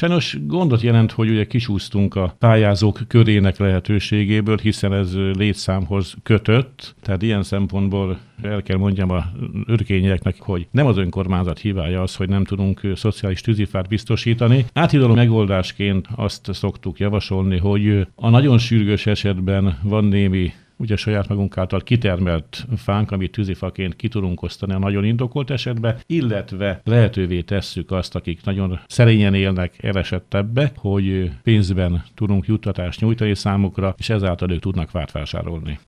Sajnos gondot jelent, hogy ugye kisúsztunk a pályázók körének lehetőségéből, hiszen ez létszámhoz kötött, tehát ilyen szempontból el kell mondjam a örkényeknek, hogy nem az önkormányzat hibája az, hogy nem tudunk szociális tűzifát biztosítani. Áthidaló megoldásként azt szoktuk javasolni, hogy a nagyon sürgős esetben van némi ugye saját magunk által kitermelt fánk, amit tűzifaként ki tudunk osztani a nagyon indokolt esetben, illetve lehetővé tesszük azt, akik nagyon szerényen élnek, elesettebbek, hogy pénzben tudunk juttatást nyújtani számukra, és ezáltal ők tudnak fát vásárolni.